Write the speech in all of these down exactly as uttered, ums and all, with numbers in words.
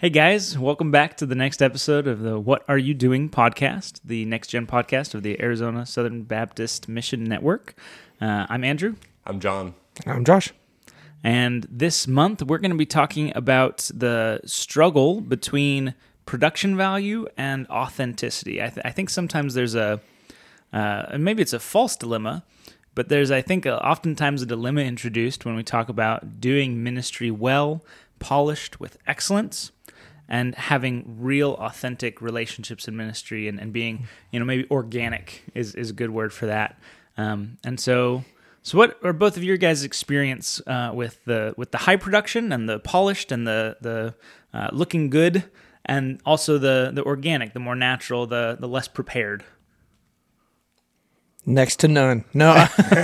Hey guys, welcome back to the next episode of the What Are You Doing podcast, the next gen podcast of the Arizona Southern Baptist Mission Network. Uh, I'm Andrew. I'm John. I'm Josh. And this month we're going to be talking about the struggle between production value and authenticity. I, th- I think sometimes there's a, uh, and maybe it's a false dilemma, but there's, I think, uh, oftentimes a dilemma introduced when we talk about doing ministry well, polished with excellence, and having real, authentic relationships in ministry, and, and being, you know, maybe organic is, is a good word for that. Um, and so, so what are both of your guys' experience uh, with the with the high production and the polished and the the uh, looking good, and also the the organic, the more natural, the the less prepared? Next to none. No,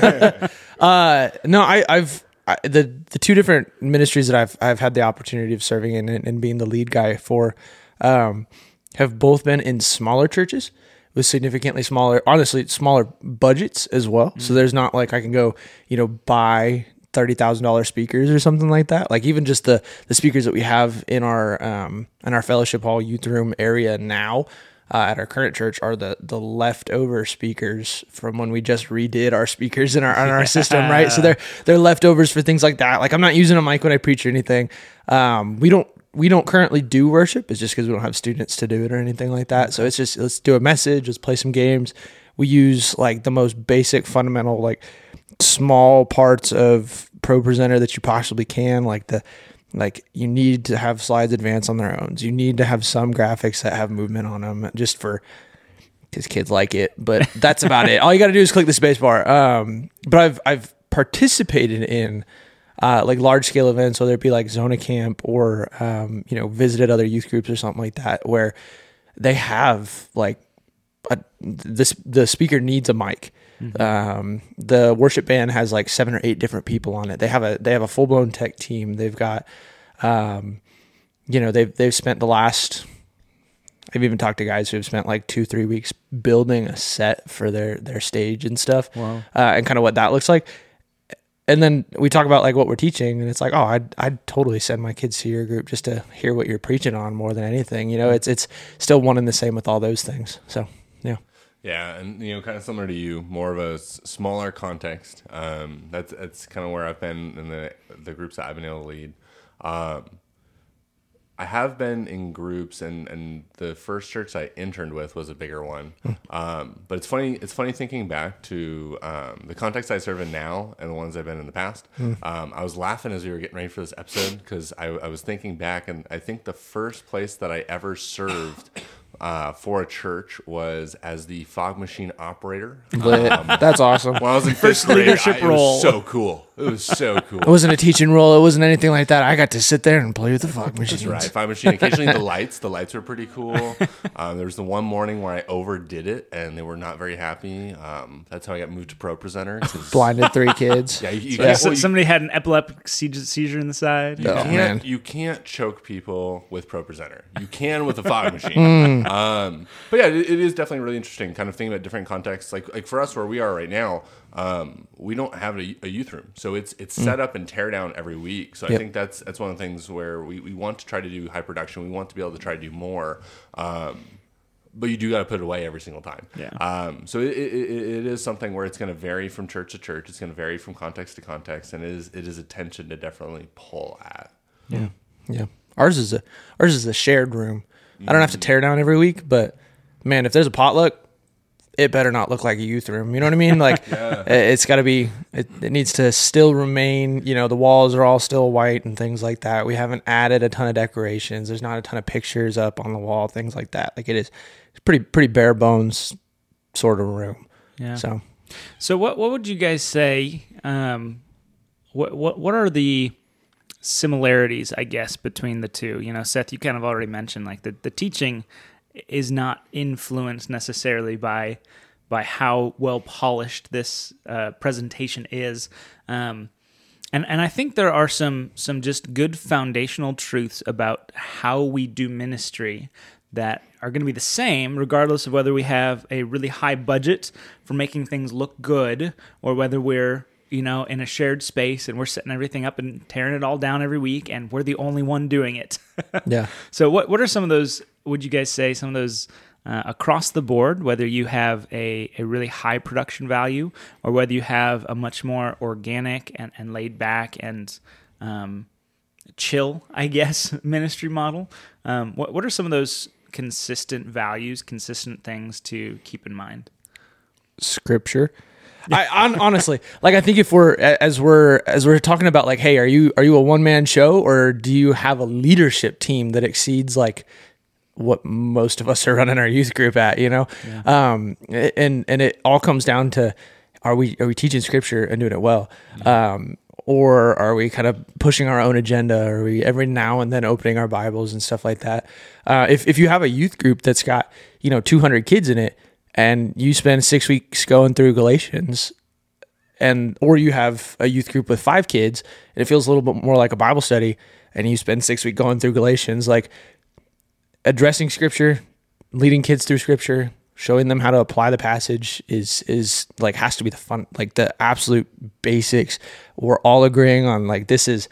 uh, no. I, I've I, the the two different ministries that I've I've had the opportunity of serving in and, and being the lead guy for, um, have both been in smaller churches with significantly smaller, honestly, smaller budgets as well. Mm-hmm. So there's not like I can go, you know, buy thirty thousand dollar speakers or something like that. Like even just the the speakers that we have in our um in our fellowship hall youth room area now. Uh, at our current church are the the leftover speakers from when we just redid our speakers in our on our system, right? So they're they're leftovers for things like that. Like I'm not using a mic when I preach or anything. Um, we don't we don't currently do worship. It's just because we don't have students to do it or anything like that. So it's just let's do a message, let's play some games. We use like the most basic, fundamental, like small parts of ProPresenter that you possibly can, like the. Like you need to have slides advance on their own. You need to have some graphics that have movement on them just for, because kids like it, but that's about it. All you got to do is click the space bar. Um, but I've, I've participated in uh, like large scale events, whether it be like Zona Camp or, um, you know, visited other youth groups or something like that, where they have like a, this, the speaker needs a mic. Mm-hmm. Um, the worship band has like seven or eight different people on it. They have a, they have a full blown tech team. They've got, um, you know, they've, they've spent the last, I've even talked to guys who've spent like two, three weeks building a set for their, their stage and stuff. Wow. Uh, and kind of what that looks like. And then we talk about like what we're teaching, and it's like, oh, I'd, I'd totally send my kids to your group just to hear what you're preaching on more than anything. You know, it's, it's still one and the same with all those things. So, yeah. Yeah, and you know, kind of similar to you, more of a s- smaller context. Um, that's that's kind of where I've been in the the groups that I've been able to lead. Um, I have been in groups, and, and the first church I interned with was a bigger one. Um, but it's funny. It's funny thinking back to um, the context I serve in now and the ones I've been in the past. Um, I was laughing as we were getting ready for this episode because I, I was thinking back, and I think the first place that I ever served. Uh, for a church was as the fog machine operator. Um, That's awesome. When I was in first grade, leadership I, it role. was so cool. It was so cool. It wasn't a teaching role. It wasn't anything like that. I got to sit there and play with the fog machines. That's right. Fog machine. Occasionally the lights. The lights were pretty cool. Um, there was the one morning where I overdid it, and they were not very happy. Um, that's how I got moved to ProPresenter. Blinded three kids. Yeah, you, you So can't, so well, you, somebody had an epileptic seizure, seizure in the side. you Oh, can't, man. you can't choke people with ProPresenter. You can with a fog machine. Um, but yeah, it, it is definitely really interesting, kind of thinking about different contexts. Like like for us, where we are right now, um, we don't have a, a youth room, so it's it's set up and tear down every week. So Yep. I think that's that's one of the things where we, we want to try to do high production. We want to be able to try to do more. Um, But you do got to put it away every single time. Yeah. Um, so it, it, it is something where it's going to vary from church to church. It's going to vary from context to context, and it is it is a tension to definitely pull at. Yeah, yeah. Ours is a ours is a shared room. I don't have to tear down every week, but man, if there's a potluck, it better not look like a youth room. You know what I mean? Like Yeah. it's got to be. It, it needs to still remain. You know, the walls are all still white and things like that. We haven't added a ton of decorations. There's not a ton of pictures up on the wall, things like that. Like it is. It's pretty pretty bare bones sort of room. Yeah. So So what what would you guys say? Um, what what what are the similarities, I guess, between the two? You know, Seth, you kind of already mentioned like the, the teaching is not influenced necessarily by by how well polished this uh, presentation is. Um, and and I think there are some some just good foundational truths about how we do ministry that are going to be the same regardless of whether we have a really high budget for making things look good or whether we're you know, in a shared space, and we're setting everything up and tearing it all down every week, and we're the only one doing it. Yeah. So what what are some of those, would you guys say, some of those uh, across the board, whether you have a, a really high production value or whether you have a much more organic and, and laid back and um, chill, I guess, ministry model? Um, what what are some of those consistent values, consistent things to keep in mind? Scripture. I on, honestly, like, I think if we're as we're as we're talking about, like, hey, are you are you a one man show, or do you have a leadership team that exceeds like what most of us are running our youth group at? You know, yeah. um, and and it all comes down to, are we are we teaching Scripture and doing it well, yeah. um, or are we kind of pushing our own agenda? Are we every now and then opening our Bibles and stuff like that? Uh, if if you have a youth group that's got, you know, two hundred kids in it, and you spend six weeks going through Galatians, and or you have a youth group with five kids, and it feels a little bit more like a Bible study, and you spend six weeks going through Galatians, like, addressing Scripture, leading kids through Scripture, showing them how to apply the passage is is like has to be the fun, like the absolute basics. We're all agreeing on, like, this is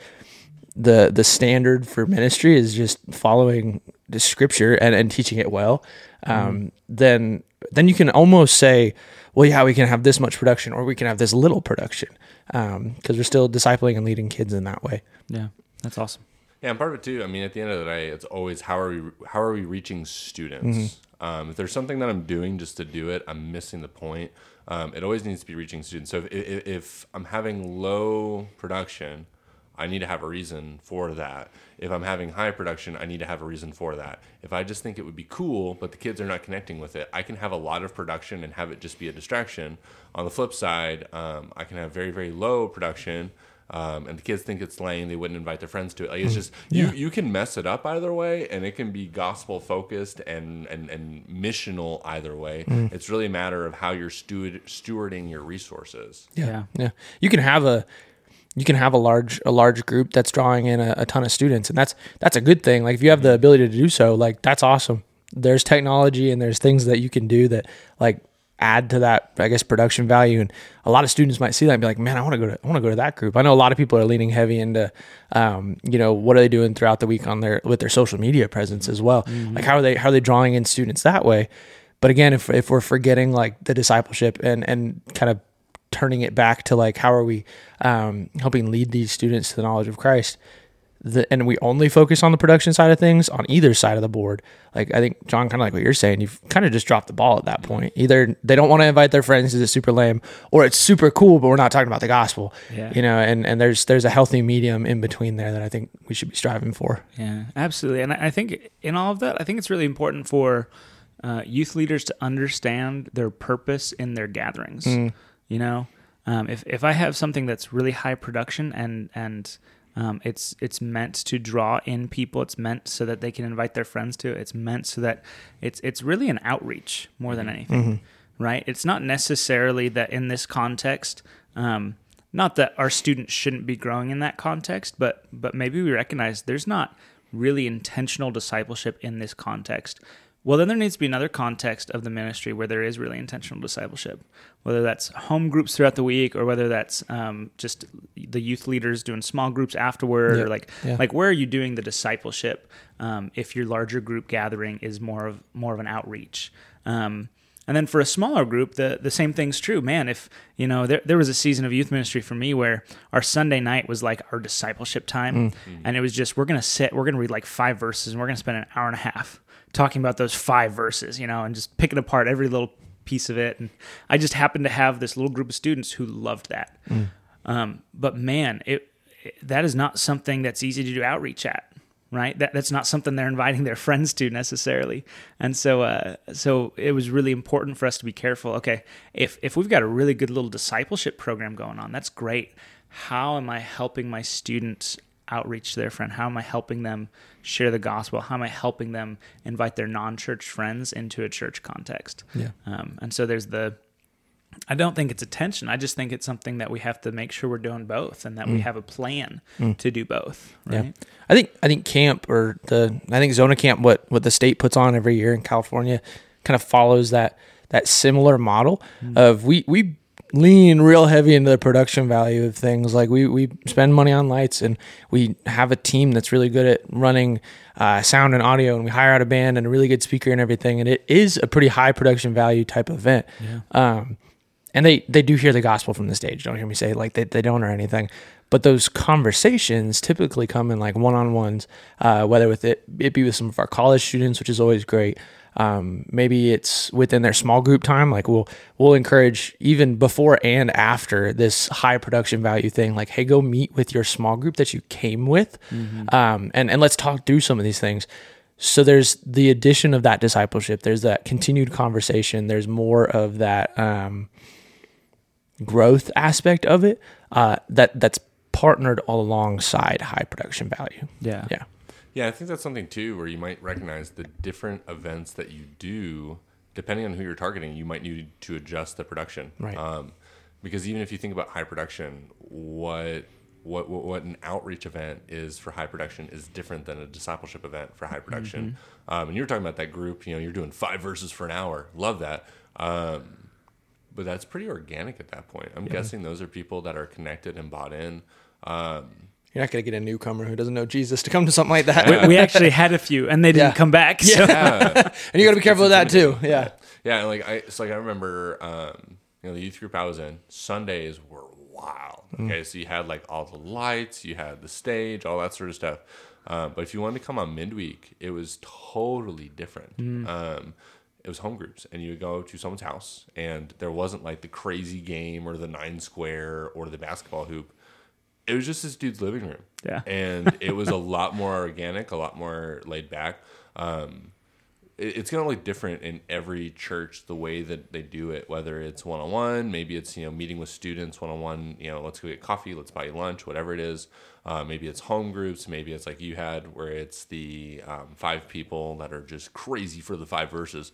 the the standard for ministry is just following the Scripture and, and teaching it well. Um, mm. Then then you can almost say, well, yeah, we can have this much production, or we can have this little production, because um, we're still discipling and leading kids in that way. Yeah, that's awesome. Yeah, and part of it too, I mean, at the end of the day, it's always how are we how are we reaching students? Mm-hmm. Um, if there's something that I'm doing just to do it, I'm missing the point. Um, it always needs to be reaching students. So if, if, if I'm having low production, I need to have a reason for that. If I'm having high production, I need to have a reason for that. If I just think it would be cool, but the kids are not connecting with it, I can have a lot of production and have it just be a distraction. On the flip side, um, I can have very, very low production, um, and the kids think it's lame. They wouldn't invite their friends to it. Like, it's just, yeah. you, you can mess it up either way, and it can be gospel focused and, and, and missional either way. Mm. It's really a matter of how you're steward, stewarding your resources. Yeah. yeah. Yeah. You can have a, you can have a large a large group that's drawing in a, a ton of students, and that's that's a good thing. Like, if you have the ability to do so, like, that's awesome. There's technology and there's things that you can do that, like, add to that, I guess, production value. And a lot of students might see that and be like, man, I want to go to I want to go to that group. I know a lot of people are leaning heavy into, um, you know, what are they doing throughout the week on their with their social media presence as well. Mm-hmm. Like, how are they how are they drawing in students that way? But again, if if we're forgetting, like, the discipleship and and kind of turning it back to, like, how are we um, helping lead these students to the knowledge of Christ, the, and we only focus on the production side of things on either side of the board, like, I think, John, kind of like what you're saying, you've kind of just dropped the ball at that point. Either they don't want to invite their friends because it's super lame, or it's super cool, but we're not talking about the gospel. Yeah. You know, and, and there's there's a healthy medium in between there that I think we should be striving for. Yeah, absolutely. And I think in all of that, I think it's really important for uh, youth leaders to understand their purpose in their gatherings. Mm. You know, um, if if I have something that's really high production and and um, it's it's meant to draw in people, it's meant so that they can invite their friends to it. It's meant so that it's it's really an outreach more than anything, mm-hmm. right? It's not necessarily that in this context, um, not that our students shouldn't be growing in that context, but but maybe we recognize there's not really intentional discipleship in this context. Well, then there needs to be another context of the ministry where there is really intentional discipleship, whether that's home groups throughout the week or whether that's um, just the youth leaders doing small groups afterward, yeah. or like yeah. like where are you doing the discipleship um, if your larger group gathering is more of more of an outreach. Um, and then for a smaller group, the the same thing's true. Man, if you know there there was a season of youth ministry for me where our Sunday night was like our discipleship time, mm-hmm. and it was just we're gonna sit, we're gonna read like five verses, and we're gonna spend an hour and a half talking about those five verses, you know, and just picking apart every little piece of it. And I just happened to have this little group of students who loved that. Mm. Um, but man, it, it that is not something that's easy to do outreach at, right? That that's not something they're inviting their friends to necessarily. And so, uh, so it was really important for us to be careful. Okay, if if we've got a really good little discipleship program going on, that's great. How am I helping my students outreach to their friend? How am I helping them share the gospel? How am I helping them invite their non-church friends into a church context? Yeah. Um, and so there's the, I don't think it's a tension. I just think it's something that we have to make sure we're doing both and that mm. we have a plan mm. to do both. Right. Yeah. I think, I think camp or the, I think Zona Camp, what, what the state puts on every year in California kind of follows that, that similar model mm. of we, we, lean real heavy into the production value of things. Like we, we spend money on lights, and we have a team that's really good at running uh, sound and audio, and we hire out a band and a really good speaker and everything. And it is a pretty high production value type of event. Yeah. Um, and they, they do hear the gospel from the stage. Don't hear me say like they, they don't or anything. But those conversations typically come in like one-on-ones, uh, whether with it, it be with some of our college students, which is always great. Um, maybe it's within their small group time. Like we'll, we'll encourage even before and after this high production value thing, like, hey, go meet with your small group that you came with. Mm-hmm. Um, and, and let's talk through some of these things. So there's the addition of that discipleship. There's that continued conversation. There's more of that, um, growth aspect of it, uh, that that's partnered alongside high production value. Yeah. Yeah. Yeah, I think that's something too, where you might recognize the different events that you do, depending on who you're targeting, you might need to adjust the production. Right. Um, because even if you think about high production, what, what what what an outreach event is for high production is different than a discipleship event for high production. Mm-hmm. Um, and you're talking about that group, you know, you're doing five verses for an hour. Love that. Um, but that's pretty organic at that point. I'm yeah. guessing those are people that are connected and bought in. Um, You're not going to get a newcomer who doesn't know Jesus to come to something like that. We, we actually had a few, and they didn't Yeah. come back. So. yeah. And you got to be careful with that too. Yeah. Yeah, and like I, it's like I remember, um, you know, the youth group I was in. Sundays were wild. Okay, mm. so you had like all the lights, you had the stage, all that sort of stuff. Um, but if you wanted to come on midweek, it was totally different. Mm. Um, it was home groups, and you would go to someone's house, and there wasn't like the crazy game or the nine square or the basketball hoop. It was just this dude's living room. Yeah. And it was a lot more organic, a lot more laid back. Um, it, it's going to look different in every church, the way that they do it, whether it's one-on-one, maybe it's, you know, meeting with students one-on-one, you know, let's go get coffee, let's buy you lunch, whatever it is. Uh, maybe it's home groups. Maybe it's like you had where it's the um, five people that are just crazy for the five verses.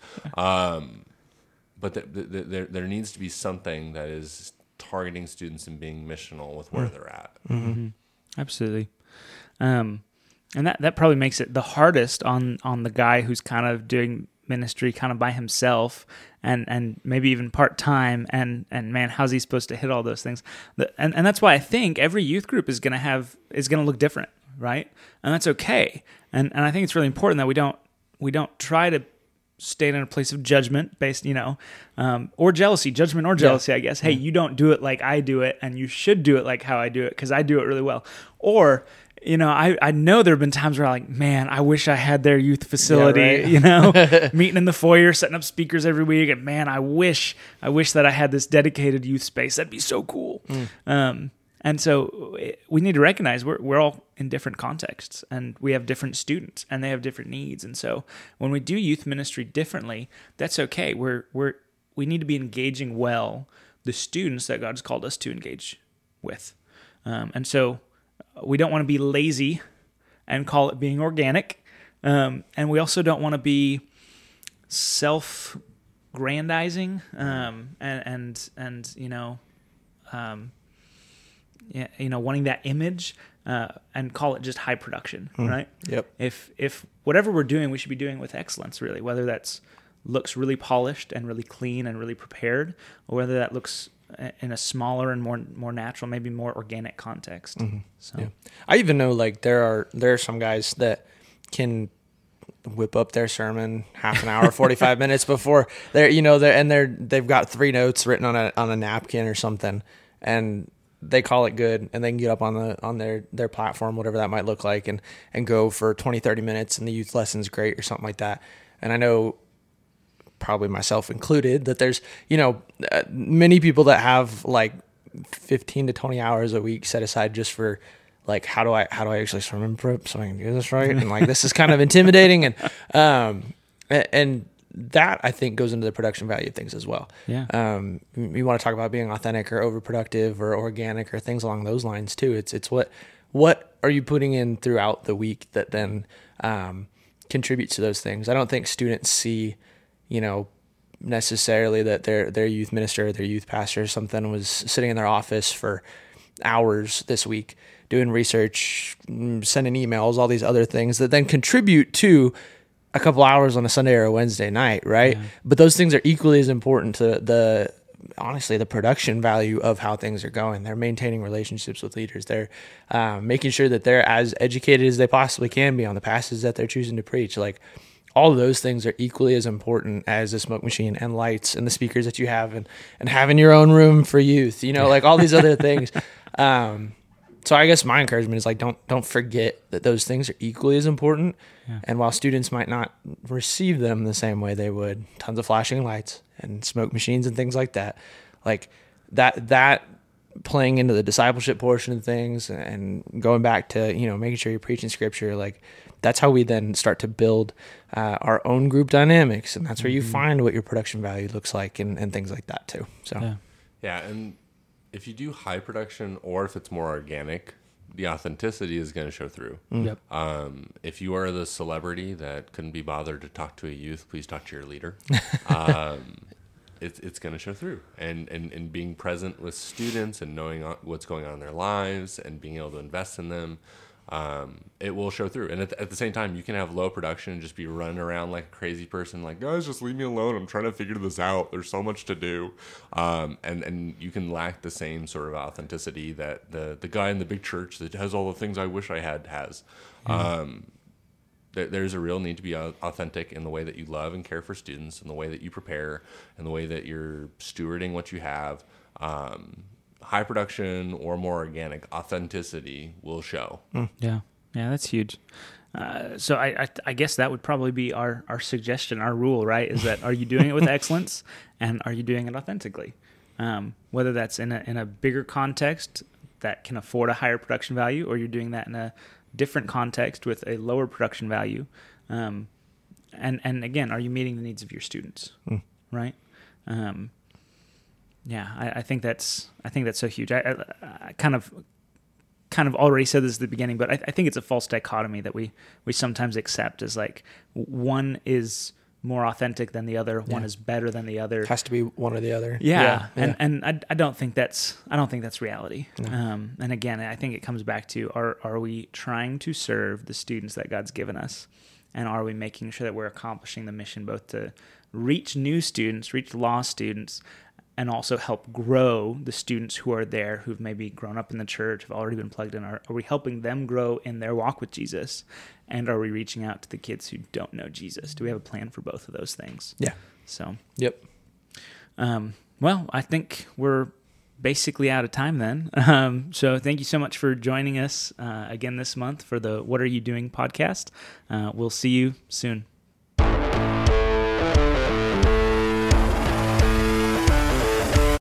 Um, but the, the, the, there, there needs to be something that is targeting students and being missional with where mm. they're at. Mm-hmm. Absolutely. Um, and that, that probably makes it the hardest on, on the guy who's kind of doing ministry kind of by himself and, and maybe even part-time. And, and man, how's he supposed to hit all those things? The, and, and that's why I think every youth group is going to have, is going to look different. Right. And that's okay. And, and I think it's really important that we don't, we don't try to stay in a place of judgment based, you know, um, or jealousy, judgment or jealousy, yeah. I guess. Hey, you don't do it like I do it, and you should do it like how I do it because I do it really well. Or, you know, I, I know there have been times where I'm like, man, I wish I had their youth facility, yeah, right. you know, meeting in the foyer, setting up speakers every week. And man, I wish, I wish that I had this dedicated youth space. That'd be so cool. Mm. Um, And so we need to recognize we're we're all in different contexts, and we have different students, and they have different needs. And so when we do youth ministry differently, that's okay. We're we're we need to be engaging well the students that God's called us to engage with. Um, and so we don't want to be lazy and call it being organic, um, and we also don't want to be self-grandizing um, and and and you know. Um, you know, wanting that image uh, and call it just high production, mm. right? Yep. If if whatever we're doing, we should be doing with excellence, really, whether that's looks really polished and really clean and really prepared, or whether that looks in a smaller and more more natural, maybe more organic context. Mm-hmm. So yeah. I even know like there are there are some guys that can whip up their sermon half an hour, forty-five minutes before they're, you know, they're, and they're, they've got three notes written on a, on a napkin or something, and they call it good, and they can get up on the, on their, their platform, whatever that might look like, and, and go for twenty, thirty minutes, and the youth lesson's great or something like that. And I know, probably myself included, that there's, you know, uh, many people that have like fifteen to twenty hours a week set aside just for like, how do I, how do I actually swim prep so I can do this right? And like, this is kind of intimidating. And, um, and that I think goes into the production value of things as well. Yeah. Um, you want to talk about being authentic or overproductive or organic or things along those lines too. It's, it's what, what are you putting in throughout the week that then, um, contributes to those things? I don't think students see, you know, necessarily that their, their youth minister, their youth pastor or something was sitting in their office for hours this week doing research, sending emails, all these other things that then contribute to a couple hours on a Sunday or a Wednesday night, right? Yeah. But those things are equally as important to the honestly the production value of how things are going. They're maintaining relationships with leaders. They're um, making sure that they're as educated as they possibly can be on the passages that they're choosing to preach. Like, all of those things are equally as important as the smoke machine and lights and the speakers that you have, and, and having your own room for youth, you know, like all these other things. Um, so I guess my encouragement is like, don't, don't forget that those things are equally as important. Yeah. And while students might not receive them the same way they would, tons of flashing lights and smoke machines and things like that, like that, that playing into the discipleship portion of things and going back to, you know, making sure you're preaching scripture, like that's how we then start to build uh, our own group dynamics. And that's where you mm-hmm. find what your production value looks like and, and things like that too. So, yeah. yeah. And if you do high production or if it's more organic, the authenticity is going to show through. Mm. Yep. Um, if you are the celebrity that couldn't be bothered to talk to a youth, please talk to your leader. um, it's it's going to show through. And, and and being present with students and knowing what's going on in their lives and being able to invest in them, um, it will show through. And at the, at the same time, you can have low production and just be running around like a crazy person, like, guys, just leave me alone. I'm trying to figure this out. There's so much to do. Um, and, and you can lack the same sort of authenticity that the, the guy in the big church that has all the things I wish I had has. Mm-hmm. Um, there, there's a real need to be authentic in the way that you love and care for students, in the way that you prepare, in the way that you're stewarding what you have. Um, high production or more organic authenticity will show. Mm. Yeah. Yeah, that's huge. Uh, so I, I I guess that would probably be our, our suggestion, our rule, right? Is that are you doing it with excellence and are you doing it authentically? Um, whether that's in a in a bigger context that can afford a higher production value, or you're doing that in a different context with a lower production value. Um, and and again, are you meeting the needs of your students, mm. right? Um, yeah, I, I think that's I think that's so huge. I, I, I kind of. kind of already said this at the beginning, but I, I think it's a false dichotomy that we, we sometimes accept as like one is more authentic than the other, yeah. one is better than the other. It has to be one or the other. Yeah. yeah. And, yeah. and I, I don't think that's, I don't think that's reality. No. Um, and again, I think it comes back to, are, are we trying to serve the students that God's given us? And are we making sure that we're accomplishing the mission both to reach new students, reach lost students, and also help grow the students who are there, who've maybe grown up in the church, have already been plugged in? Are, are we helping them grow in their walk with Jesus? And are we reaching out to the kids who don't know Jesus? Do we have a plan for both of those things? Yeah. So. Yep. Um, well, I think we're basically out of time then. Um, so thank you so much for joining us uh, again this month for the What Are You Doing podcast. Uh, we'll see you soon.